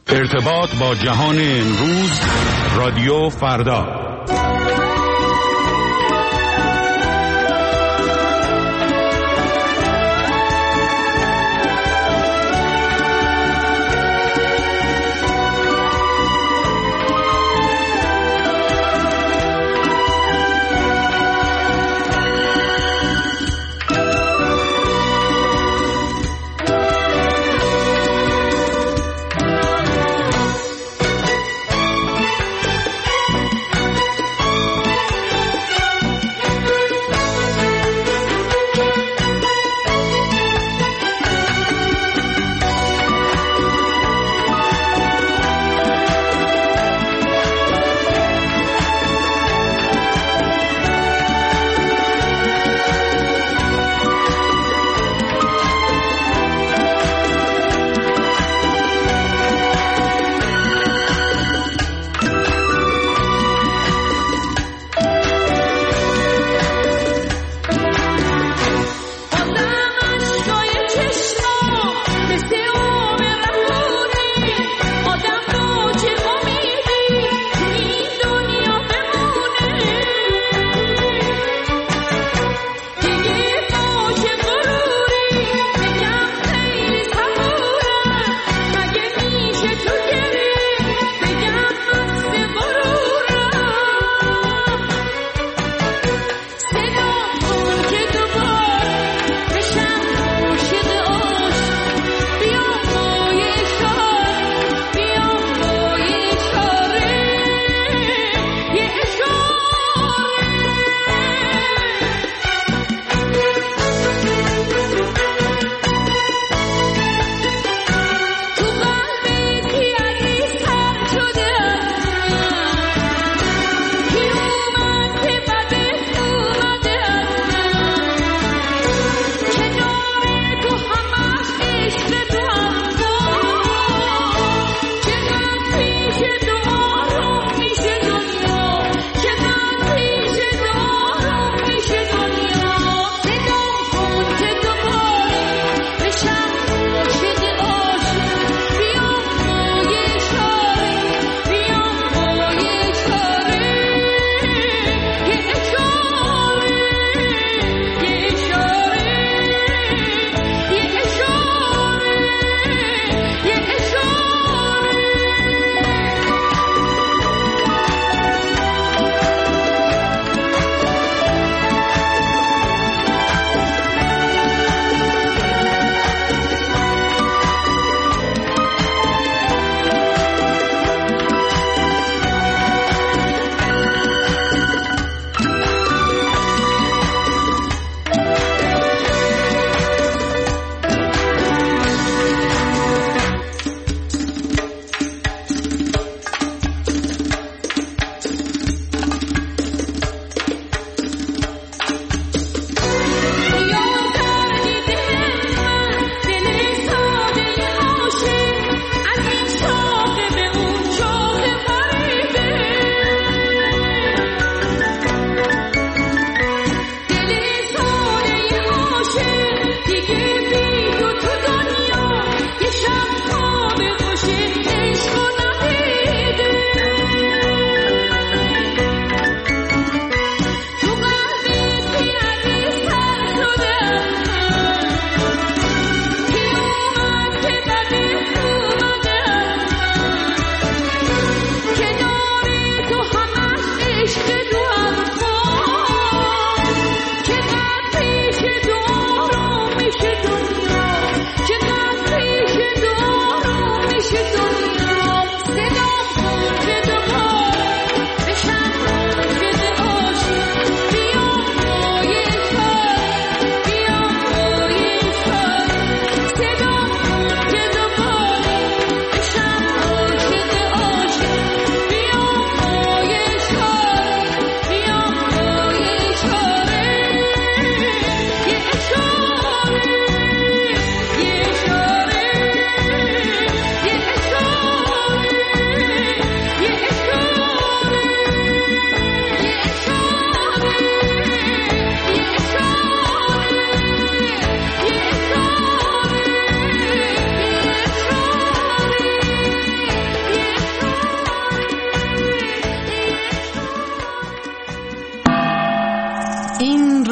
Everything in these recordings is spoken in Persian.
ارتباط با جهان امروز، رادیو فردا.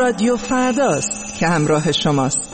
رادیو فرداست که همراه شماست.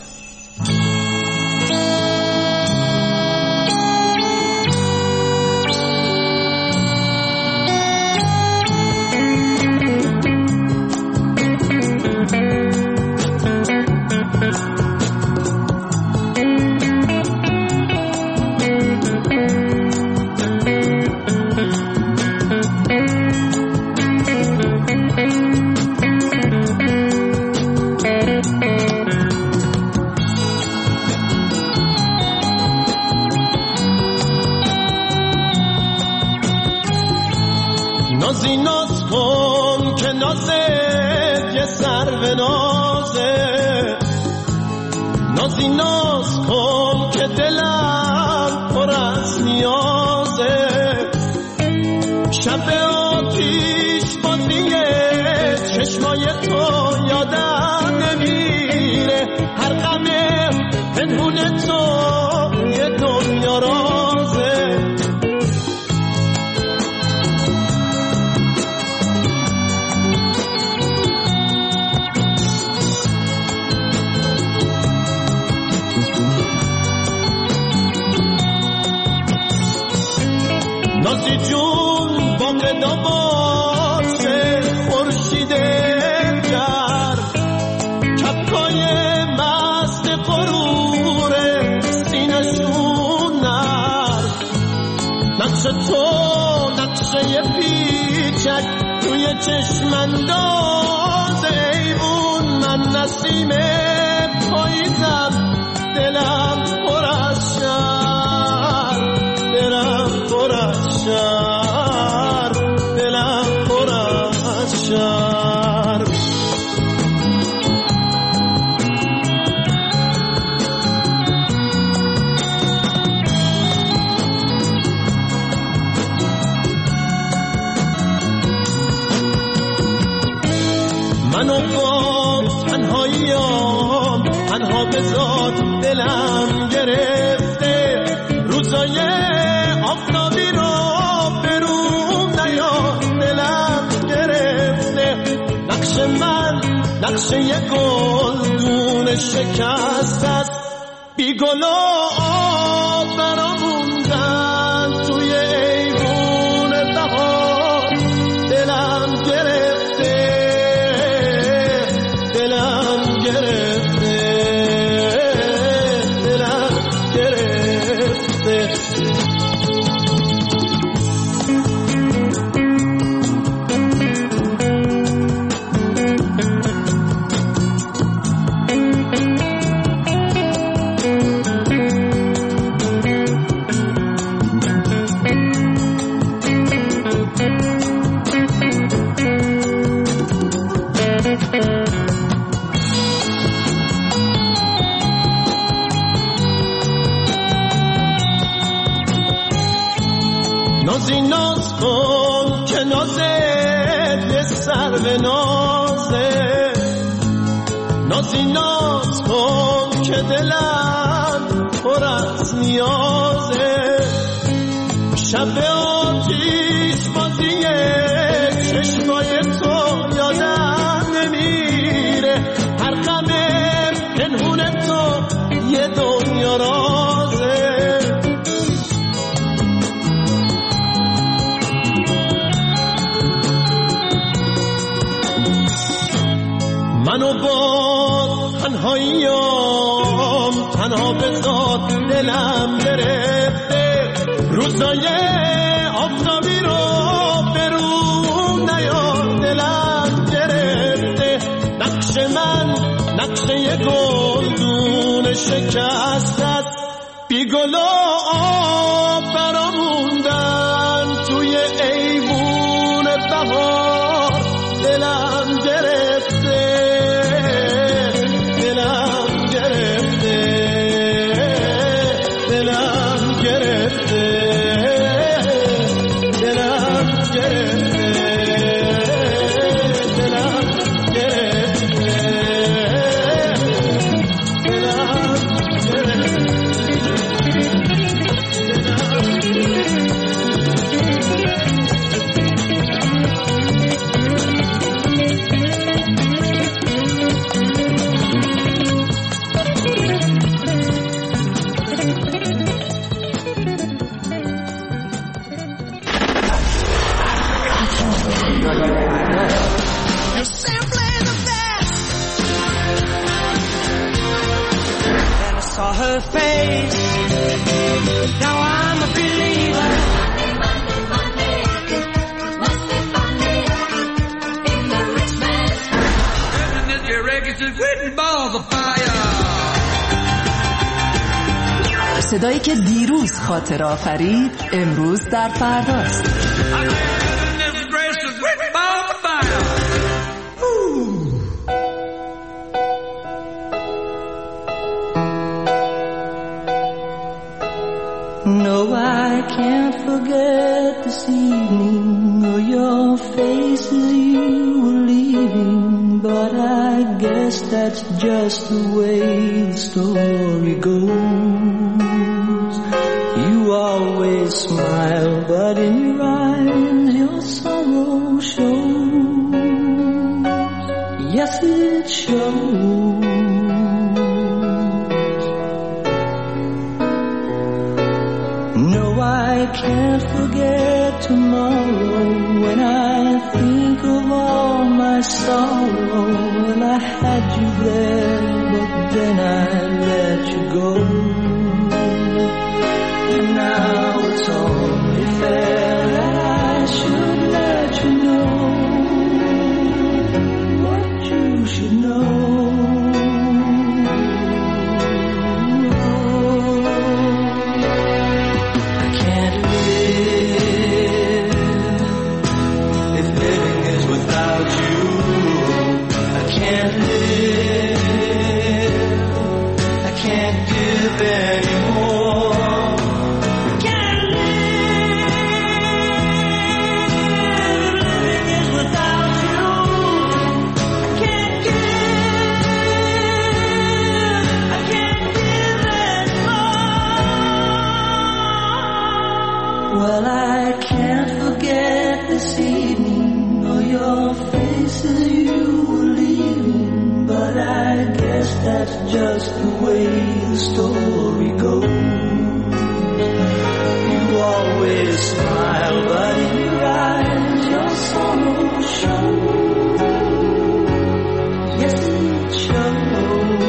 نازی ناز کن که نازت یه سرو نازه، نازی ناز کن که دلم پر از نیازه. شب آتیش بازیه چشمای تو یادم نمیره، هر غم پنهون تو یه دنیا رازه. نازی جون باغ داواسه خورشید گرم، کپکای مست غرور سینه‌شون نرم. نقش تو نقشه پیچک توی چشم انداز ایوون، من نسیم پاییزم دلم پر از شرم، دلم پر از شرم، دلم پر از شرم. منو با تنهاییام تنها بذار، دلم گرفته روزای آفتابی رو برون نیا، دلم گرفته. نقش من نقشه یه گلدون شکست است، بی گل و آب براموندن توی ایوون بهار. دلم گرفته، دلم گرفته، دلم گرفته. نازی ناز کن که نازت یه سرو نازه، نازی ناز کن که دلم پر از نیازه. شب آتیش بازیه چشمای تو یادم نمیره، هر غم پنهون تو یه دنیا رازه. منو با تنهاییام تنها بذار، دلم گرفته روزای آفتابی رو برون نیا، دلم گرفته. نقش من نقشه یه گلدون شکست است، بی گل و آب براموندن توی ایوون بهار. دلم گرفته، دلم گرفته، دلم گرفته، دلم گرفته، دلم گرفته، دلم گرفته. صدایی که دیروز خاطره آفرید امروز در فرداست. No, I can't forget this evening or your face as you were leaving, but I guess that's just the way the story goes. You always smile, but in your eyes your sorrow shows. Yes, it shows. I can't forget tomorrow when I think of all my sorrow. When I had you there, but then I let you go. And now it's only fair that I should let you know what you should know. Well, I can't forget this evening or your faces you were leaving, but I guess that's just the way the story goes. You always smile, but in your eyes your sorrow shows. Yes, it shows.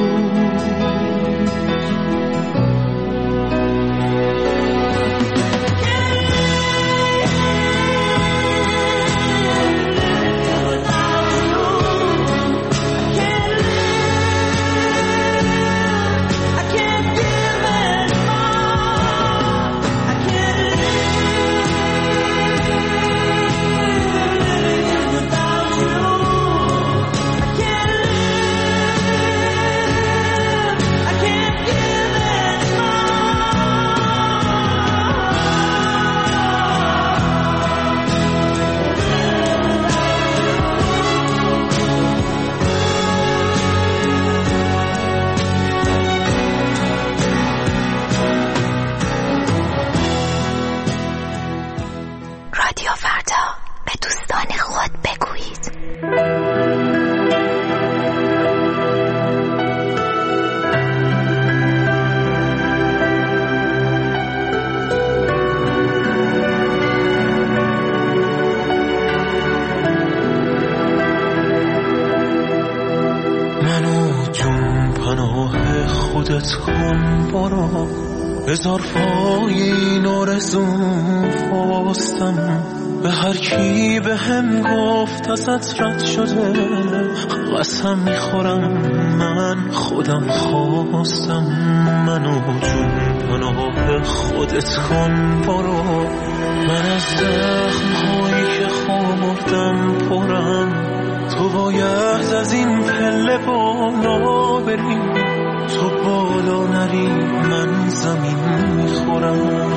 بذار پایین آرزوم فاستم به هر کی به هم گفت ازت رد شده قسم میخورم من خودم خواستم منو جون پناه خودت کن برو من از زخم هایی که خوردم پرم تو باید از این پله بالا بری تو بالا نری من زمین میخورم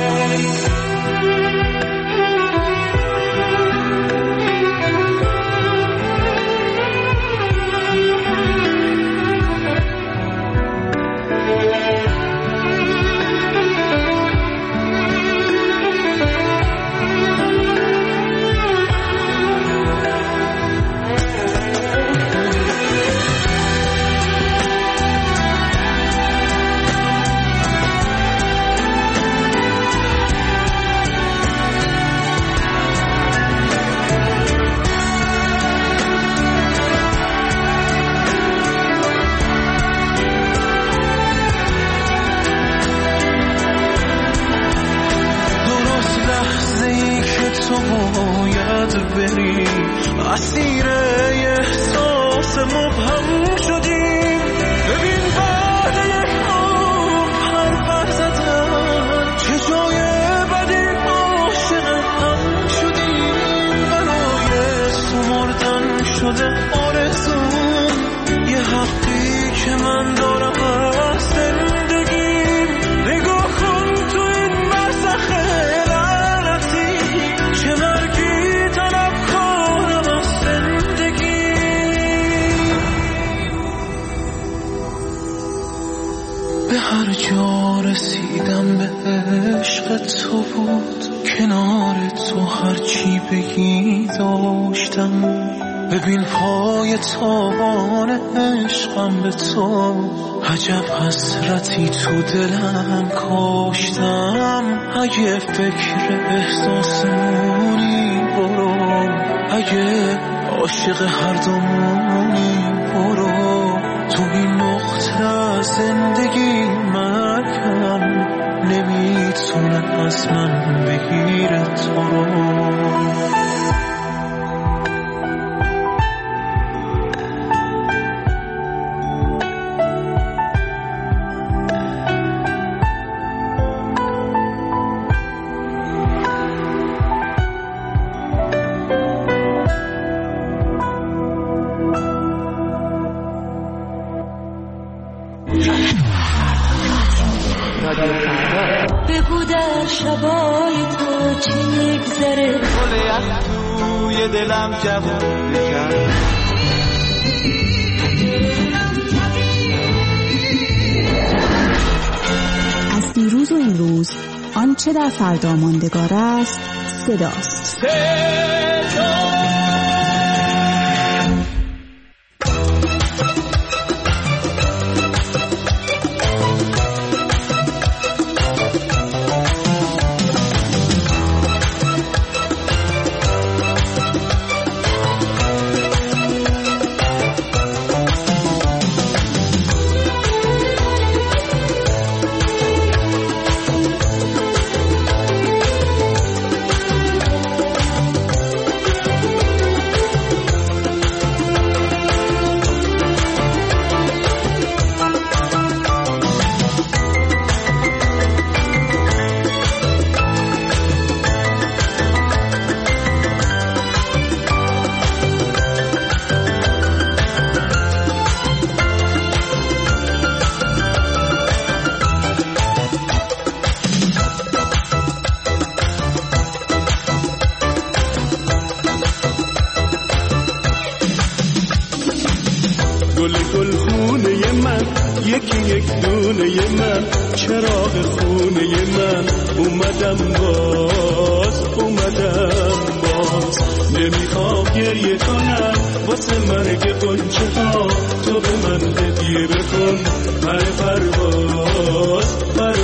اسیر احساس مبهم شدیم ببین بعد یک عمر هر فرزت عشق تو بود، کنار تو هرچی بگی داشتم. ببین پای تابان عشقم به تو، عجب حسرتی تو دلم کاشتم. اگه فکر احساسمونی برو، اگه عاشق هر دومونی برو. تو این نقطه زندگی مرگم نمیتونه از من بگیره تو رو. بگو در شبای تو چی میگذره، گل یخ توی دلم جوون بکن. از دیروز و امروز آنچه در فردا ماندگار است صداست. یکی یک دونه من، چراغ خونه من. اومدم باز نمیخوام گریه کنم واسه مرگ غنچه ها. تو به من هدیه بکن پر پرواز.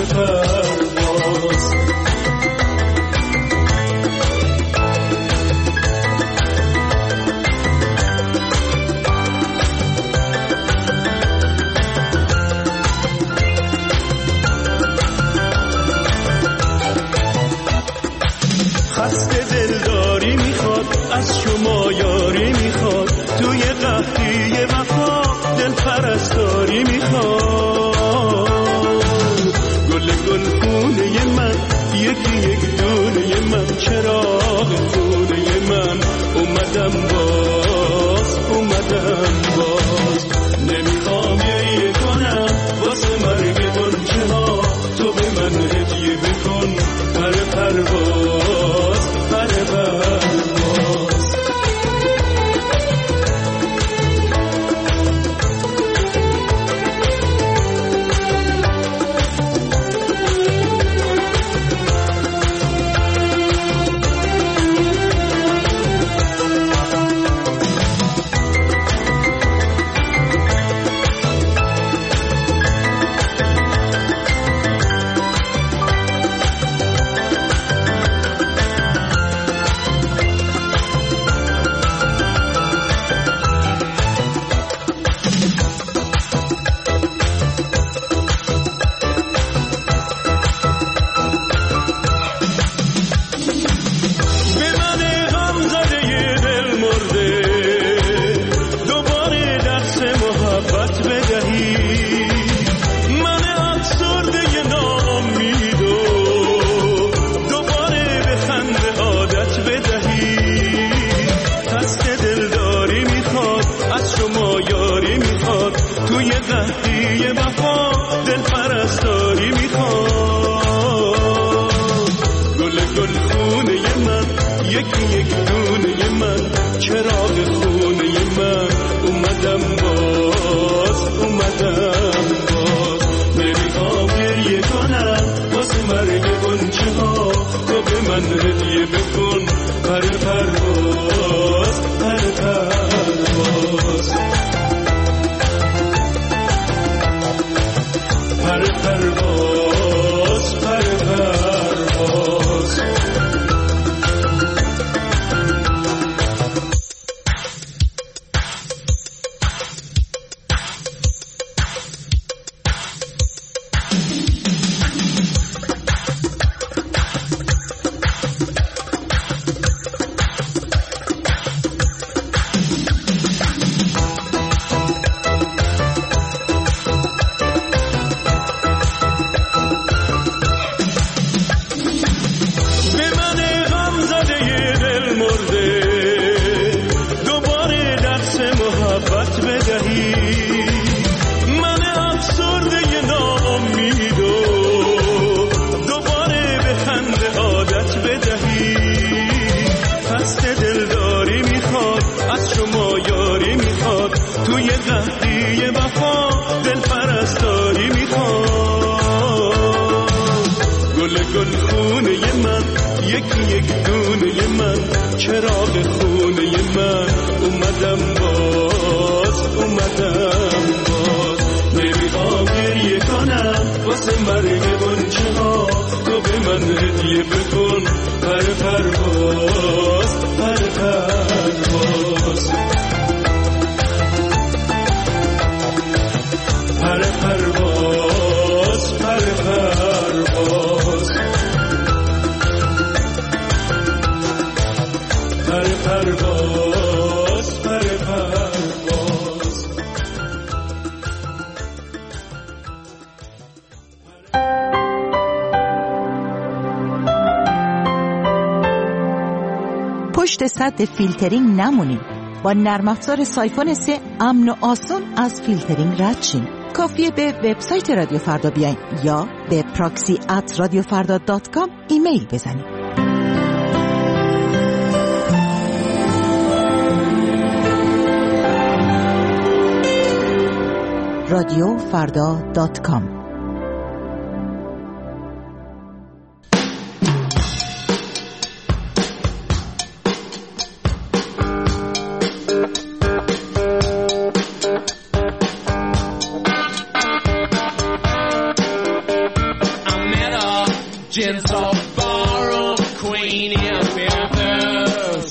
خسته دلداری میخواد، از شما یاری میخواد. توی قحطی وفا دل پرستاری میخواد. گل خونه من، یکی یک دونه من. چراغ خونه من. اومدم باز نمیخوام گریه کنم واسه مرگ غنچه ها. تو به من هدیه بکن پر پرواز. توی قحطی وفا دل پرستاری میخواد. گل خونه من، یکی یک دونه من. چراغ خونه من. اومدم باز نمیخوام گریه کنم واسه مرگ گنچه ها تو به من هدیه بکن پر پرواز پر پرواز پر پرواز پر پرواز پشت سد فیلترینگ نمونید. با نرم افزار سایفون 3 امن و آسان از فیلترینگ رد شین. کافیه به وبسایت رادیو فردا بیاین یا به proxy@radiofarda.com ایمیل بزنید. radiofarda.com Gents of borrowed queen in Memphis.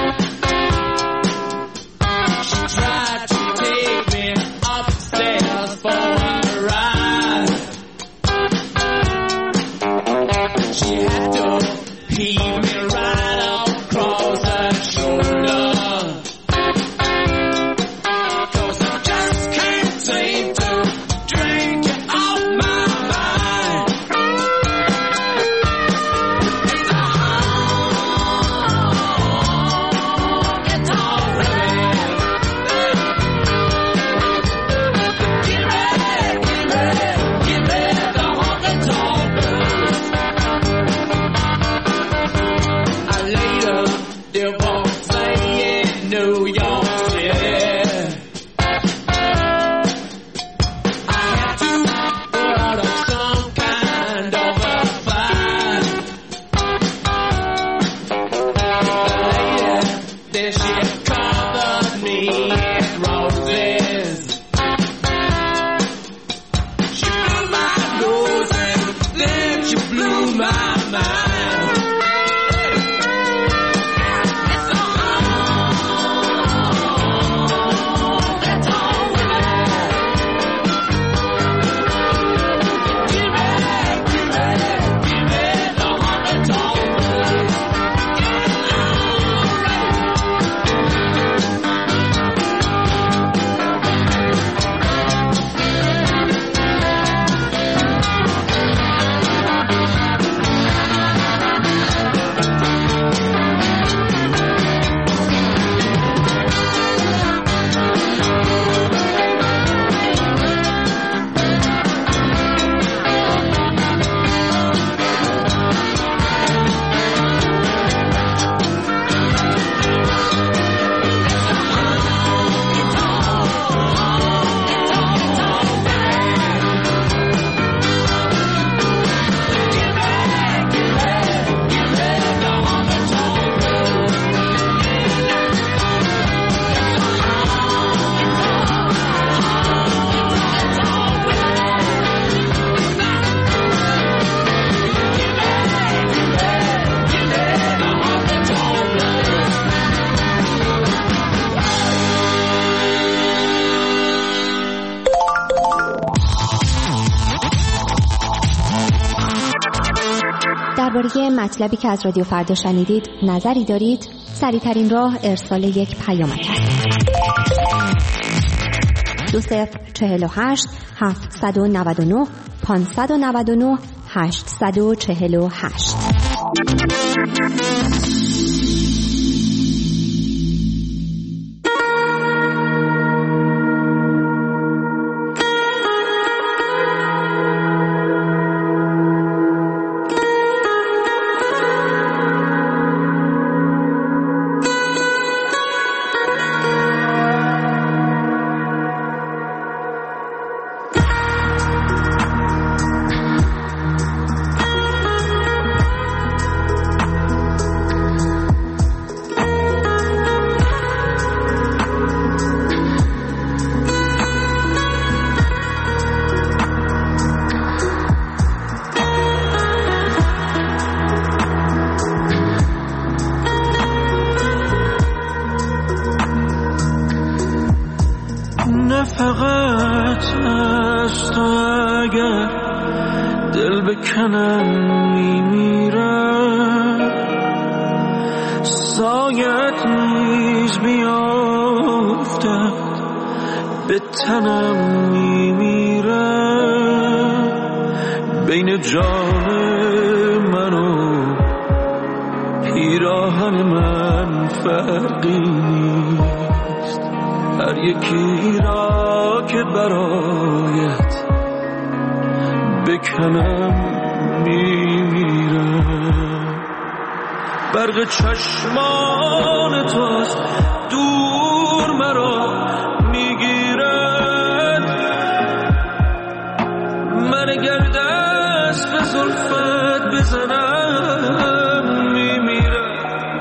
She tried to take me upstairs for a ride. She had to heave me right across her shoulder. 'Cause I just can't seem to drink it off my mind. درباره مطلبی که از رادیو فردا شنیدید نظری دارید؟ سریع‌ترین راه ارسال یک پیامک است. 2048 799 599 848. فقط از تو اگر دل بکنم میمیرم، سایت نیز بیافتد به تنم میمیرم. بین جان من و پیراهن من فرقی نیست، هر یکی را که برایت بکنم میمیرم. برق چشمان توست دور مرا میگیرد، من اگر دست به زلفت بزنم میمیرم.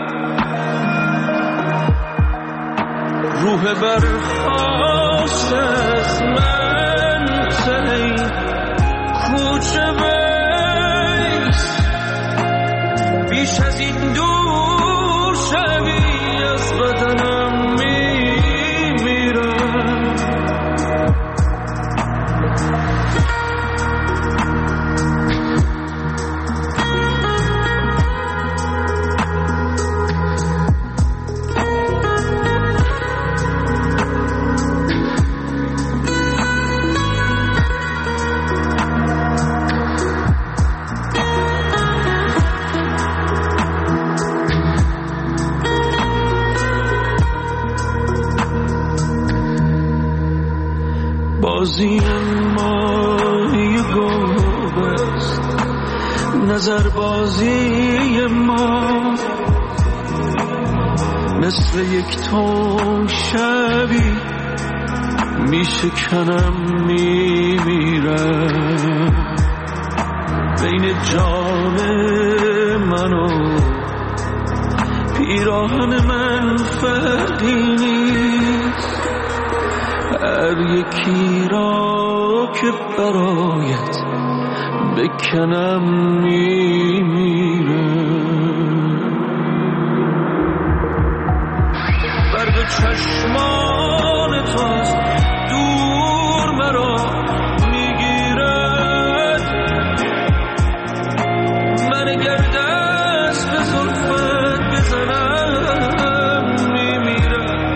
روح برخاست از من سهی کوچه بیست، بیش از این دور شوی از بدنم میمیرم. بازی ماهی گوب است، نظر بازی ما مثل یک تون شبی میشکنم میمیرم. بین جان من و پیراهن من فرقی نیست، هر یکی را که برایت بکنم میمیرم. برق چشمان توست دور مرا میگیرد، من اگر دست به زلفت بزنم میمیرم.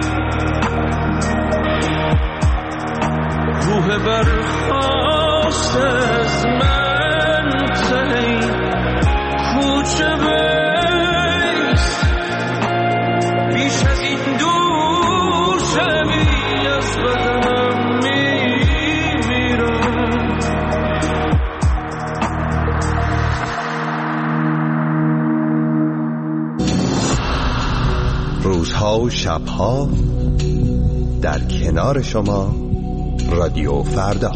روح برخاست از من سهی کوچه بیست، بیش از این دور شوی از بدنم میمیرم. روزها و شبها در کنار شما رادیو فردا.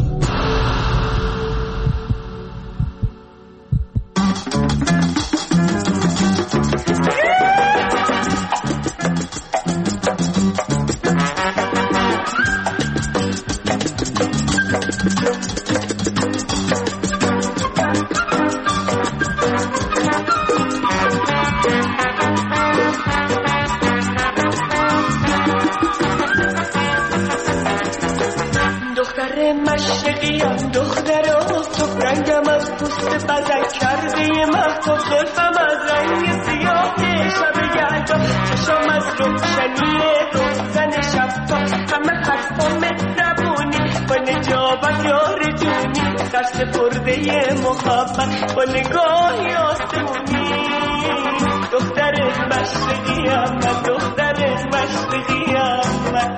مشرقیم دخترا، تو رنگم از پوست بدن کرده مهتاب زلفم یار جونی سر سپرده محبت با نگاهی آسمونی دختر مشرقیم من دختر مشرقیم من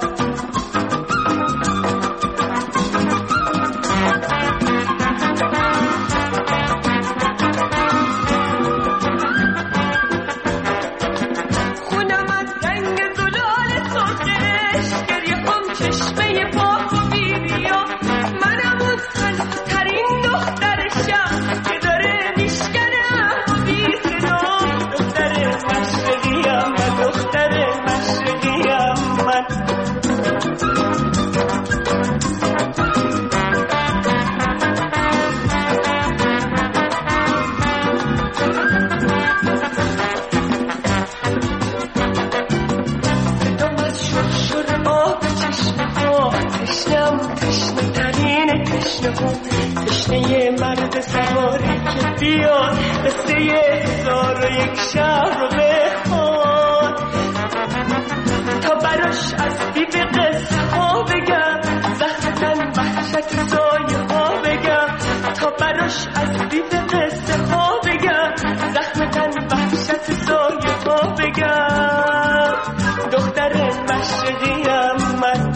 تشنه مرد سواری که بیاد قصه 1001 شب رو بخواد تا براش از دیو قصه ها بگم زخم تن وحشت سایه ها بگم تا براش از دیو قصه ها بگم زخم تن وحشت سایه ها بگم دختر مشرقیم من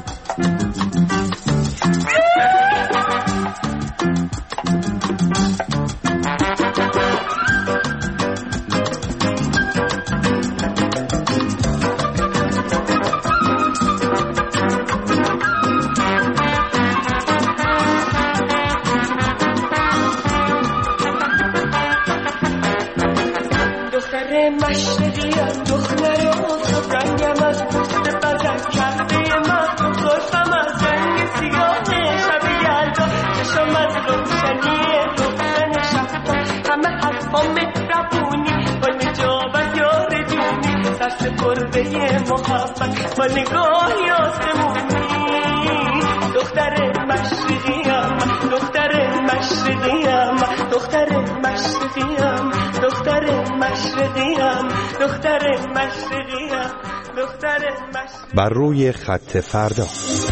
مشرقیم دختر آفتاب رنگم از پوست بزن کرده من زلفم از رنگ سیاه شب یلدا چشم از روشنی روشن شبتا همه حرفا مهربونی با نجابت یار جونی سر سپرده محبت با نگاهی آسمونی دختر مشرقیم دختر مشرقیم دختر مشرقیم دختر مشرقیم دختر مشرقیم دختر مشرقیم. بر روی خط فردا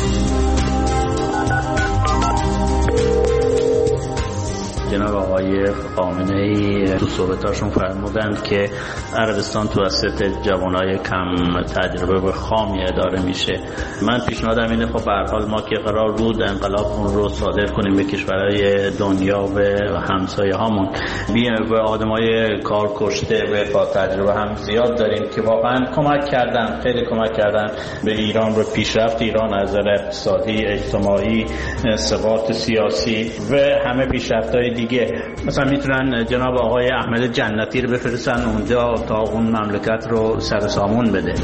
جناب آقای خامنه‌ای تو صحبتاشون فرمودند که عربستان توسط جوانای کم تجربه و خامی اداره میشه. من پیشنهادم اینه خب به هر حال ما که قرار بود انقلابمون رو صادر کنیم به کشورهای دنیا و همسایه هامون و آدمای کار کشته و با تجربه هم زیاد داریم که واقعا کمک کردن، خیلی کمک کردن به ایران رو پیشرفت ایران از نظر اقتصادی، اجتماعی، ثبات سیاسی و همه پیشرفت‌های دیگه. مثلا میتونن جناب آقای احمد جنتی رو بفرستن اونجا تا اون مملکت رو سر سامون بده.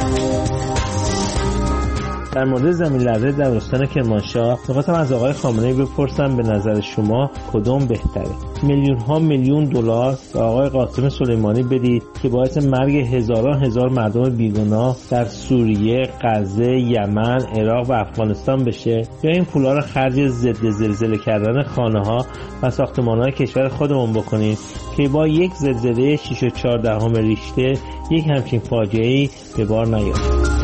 در مورد زمین لرزه در استان کرمانشاه می‌خواستم از آقای خامنه‌ای بپرسم به نظر شما کدوم بهتره؟ میلیون‌ها میلیون دلار به آقای قاسم سلیمانی بدید که باعث مرگ هزار مردم بیگناه در سوریه، غزه، یمن، عراق و افغانستان بشه، یا این پولا رو خرج ضد زلزله کردن خانه‌ها و ساختمان‌های کشور خودمون بکنیم که با یک زلزله 6.4 ریشتر یک همچین فاجعه‌ای به بار نیاد.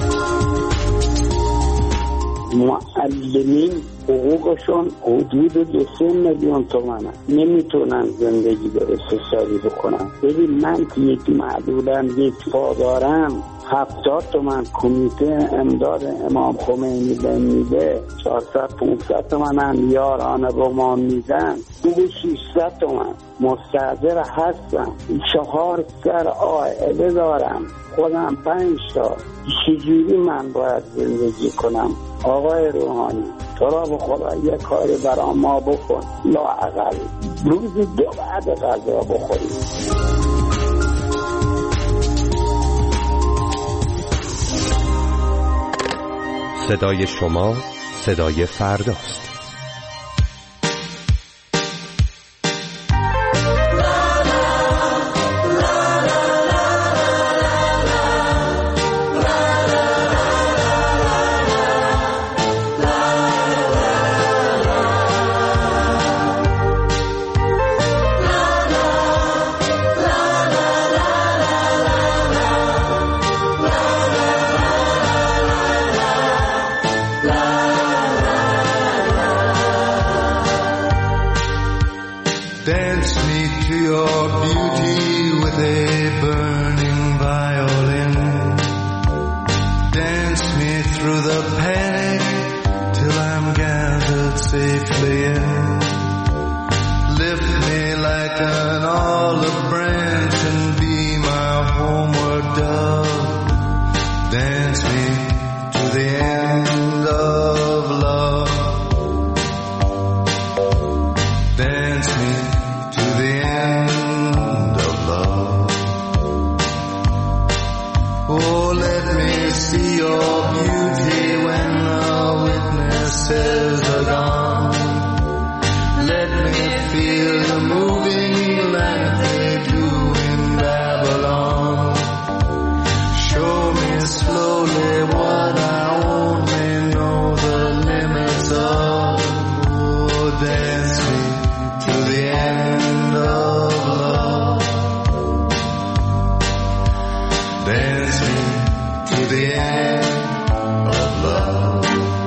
معلمین حقوقشون حدود 2-3 میلیون تومنه، نمیتونن زندگی درست حسابی بکنن. ببین من که یک معلولم، یک پا دارم، 70 تومن کمیته امداد امام خمینی بهم میده، 400-500 تومن هم یاران رومان میدن، 600 تومن مستحضر هستم، 4 سر عائله دارم، خودم 5 تا. چجوری من باید زندگی کنم؟ آقای روحانی تو را به خدا یه کاری برای ما بکن، لااقل روز 2 بعد غذا بخوریم. صدای شما صدای فرداست. burning violin. Dance me through the panic till I'm gathered safely in. Lift me like an olive branch and be my homeward dove. Dance me to the end of love. Dance me to the end of love. Oh, let me see your beauty when the witnesses are gone. Let me feel you moving like they do in Babylon. Show me slowly what I only know the limits of. Oh, dance me to the end of love. Dance me to the end of love.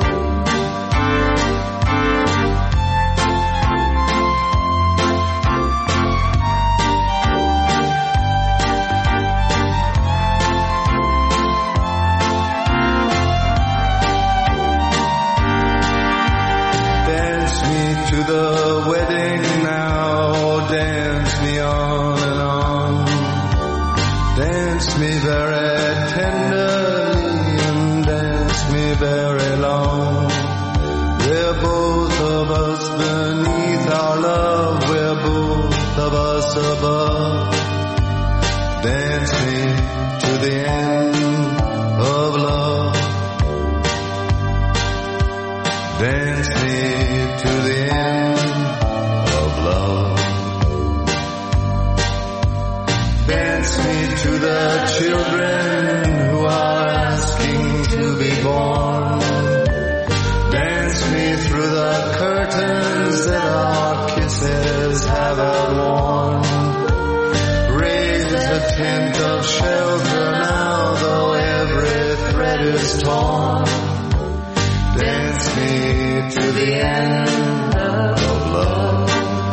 Dance me to the wedding now, dance me on and on. Dance me very tenderly and dance me very long. We're both of us beneath our love, we're both of us above. Dance me to the end of love. Dance me to the end of love. Dance me to the children who are asking to be born. Dance me through the curtains that our kisses have outworn. Raise a tent of shelter now, though every thread is torn. Dance me to the end of love.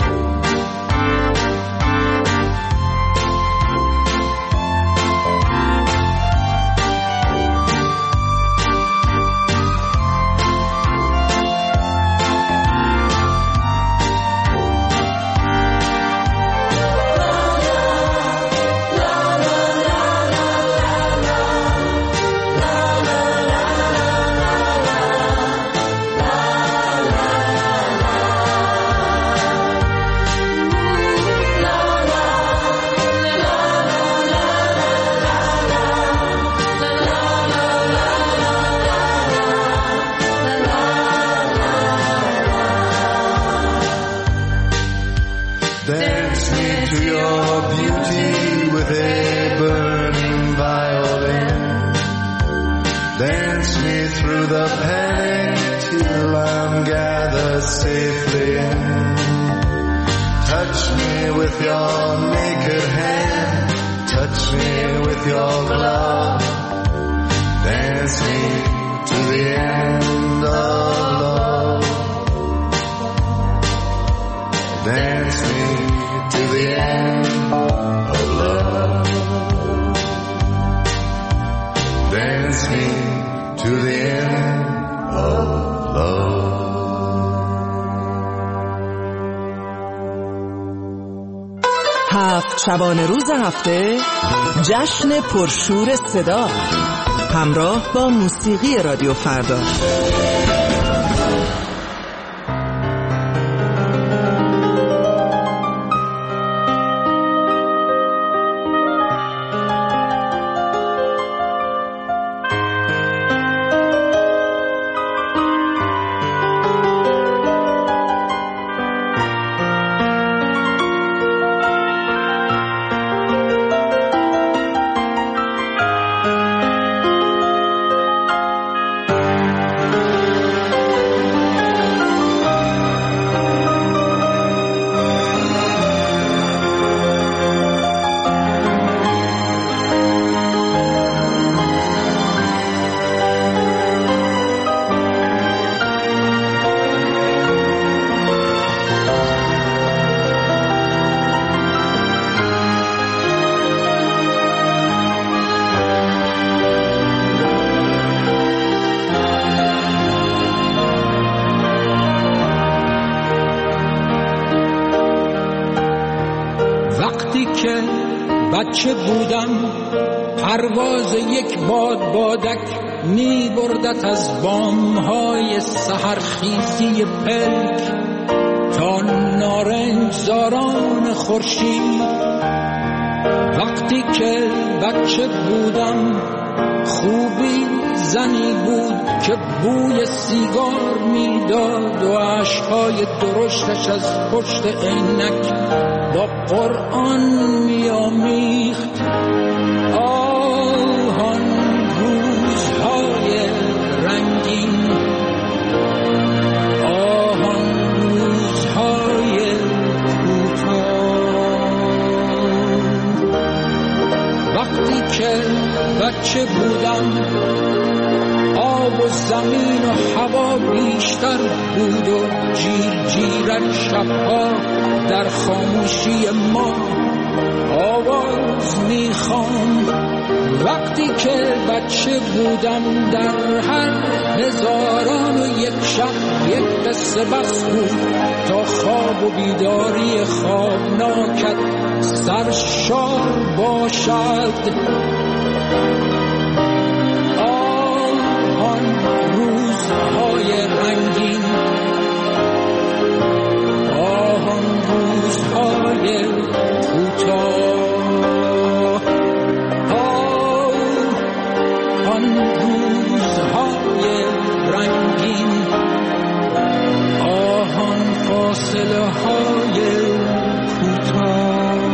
Dance me to your beauty with a burning violin. Dance me through the panic till I'm gathered safely in. Touch me with your naked hand, touch me with your glove. Dance me to the end of love. Dance me to the end of love. Dance me to the end of love. هفت شبانه روز هفته جشن پرشور صدا همراه با موسیقی رادیو فردا. بچه بودم پرواز یک بادک می بردت از بامهای سحرخیزی پلک تا نارنجزاران خورشید. وقتی که بچه بودم خوبی زنی بود که بوی سیگار میداد و اشکهای درشتش از پشت عینک با قرآن میامیخت. آن روزهای رنگین، آن روزهای کوتاه. وقتی که بچه بودم آب و زمین و هوا بیشتر بود و جیر جیرک شبها در خاموشی ما آواز میخواند. وقتی که بچه بودم در هر 1001 شب یک قصه بس بود تا خواب و بیداری خوابناکت سرشار باشد. آن روزهای رنگین، آن روزهای کوتاه، آن روزهای رنگین، آن فاصله های کوتاه،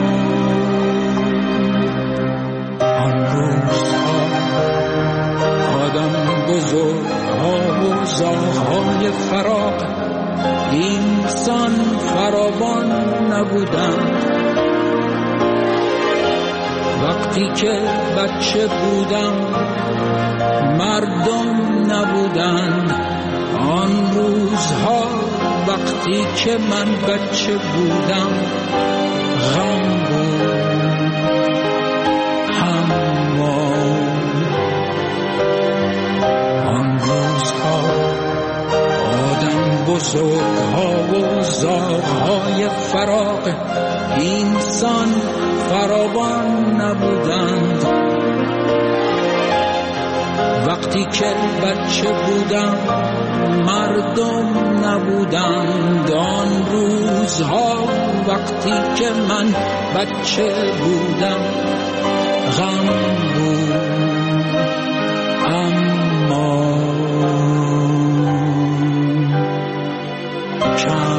آن روزها آدم بزرگها و زاغهای فراق اینسان فراوان نبودند. وقتی که بچه بودم مردم نبودند. آن روزها وقتی که من بچه بودم غم بود، آن روزها آدم بزرگها و زاغهای فراق اینسان فراوان نبودند. وقتی که بچه بودم مردم نبودند. آن روزها وقتی که من بچه بودم غم بود، اما کم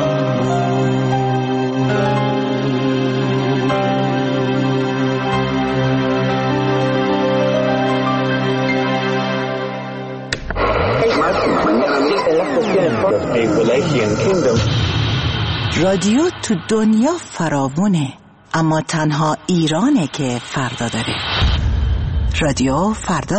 رادیو تو دنیا فراوونه، اما تنها ایرانه که فردا داره. رادیو فردا.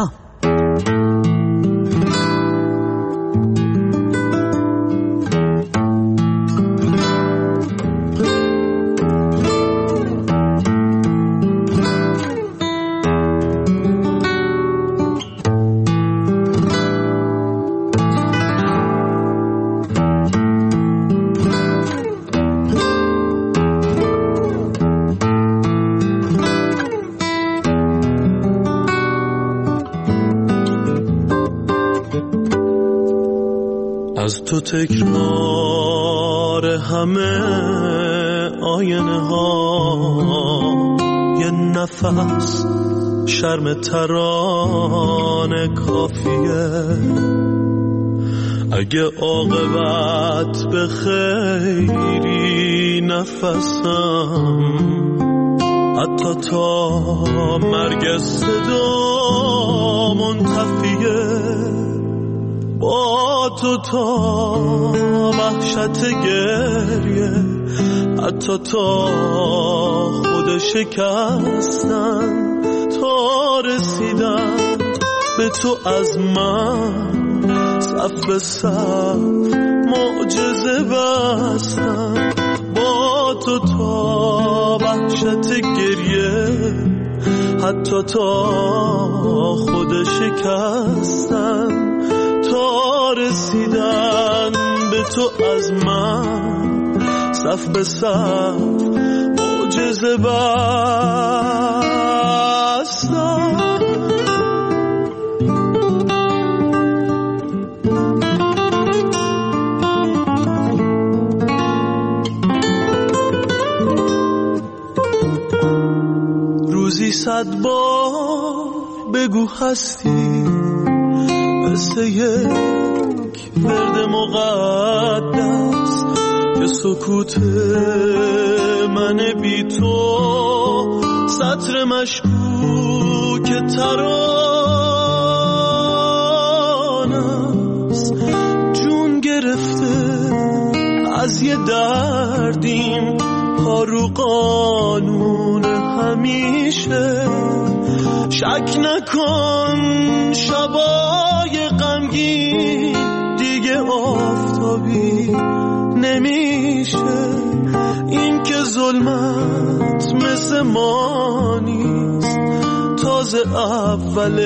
از تو تکرار همه آینه ها، یه نفس شرم ترانه کافیه. اگه عاقبت به خیری نفسم، حتی تا مرگ صدا منتفیه. با تو تا وحشت گریه، حتی تا خود شکستن، تا رسیدن به تو از من صف به صف معجزه بستن. با تو تا وحشت گریه، حتی تا خود شکستن، تا رسیدن به تو از من صف به صف معجزه بستم. روزی 100 بار بگو هستی، مثل یک ورد مقدس که سکوت من بی تو سطر مشکوک ترانه است. جون گرفته از یه دردیم، پا رو قانون همیشه. شک نکن شبای غمگین دیگه آفتابی نمیشه. این که ظلمت مثل ما نیست، تازه اول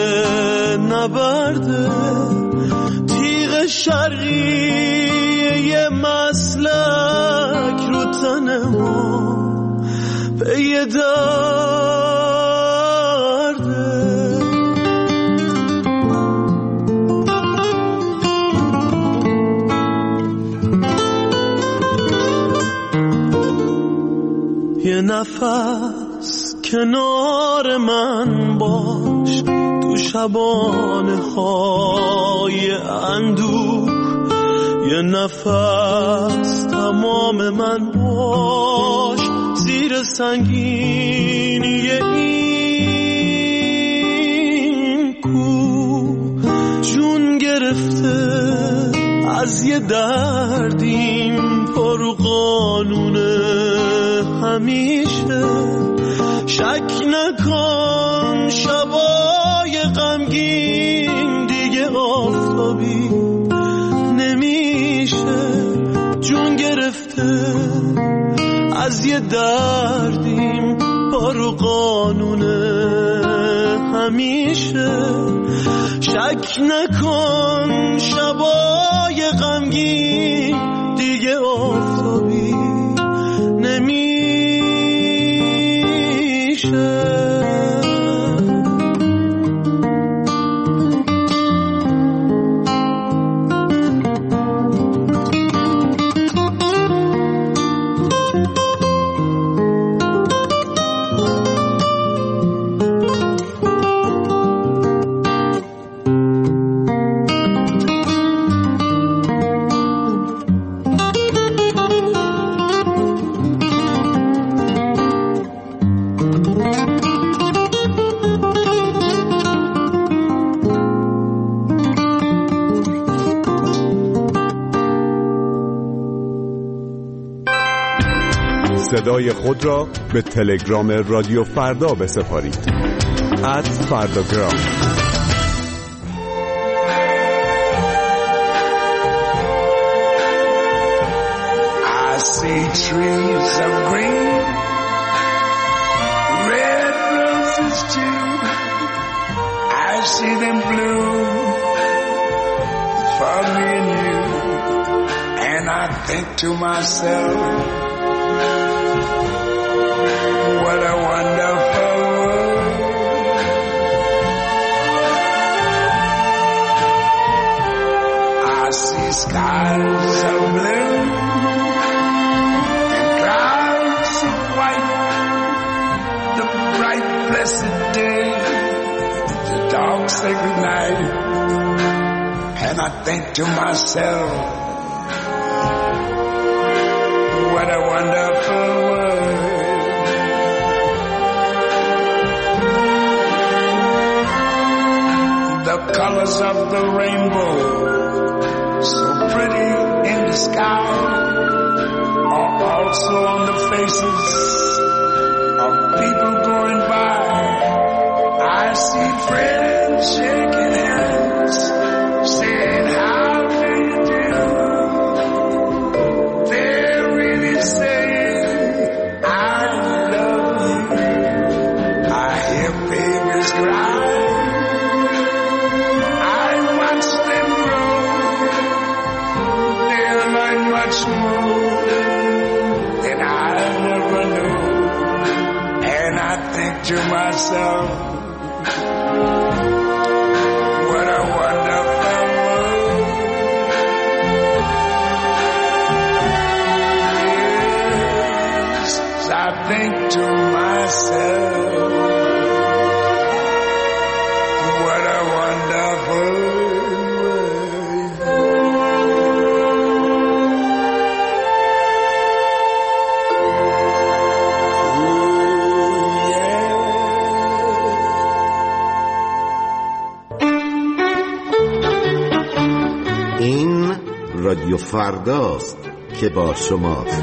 نبرده. تیغ شرقی یه مسلک رو تن ما پی درده. یه نفس کنار من باش تو شبانه های اندوه. یه نفس تمام من باش زیر سنگینی این کوه. جون گرفته از یه دردیم، پرو قانون همیشه. شک نکن شبای غمگین دیگه آفتابی نمیشه. جون گرفته از یه دردیم، پارو قانون همیشه. شک نکن شبای غمگین دیگه آفتابی نمیشه. صدای خود را به تلگرام رادیو فردا بسپارید. @فرداگرام. I see trees of green, red roses too. I see them bloom for me and you. And I think to myself, what a wonderful world. I see skies of blue and clouds of white, the bright blessed day, the dark sacred night. And I think to myself, what a wonderful world. The colors of the rainbow, so pretty in the sky, are also on the faces of people going by. I see friends shaking hands, saying, how do you do? They're really saying, I love you. I hear babies cry. Much more than I ever knew. to myself, what a wonderful world. Yes, I think to myself, what a wonderful رادیو فرداست که با شماست.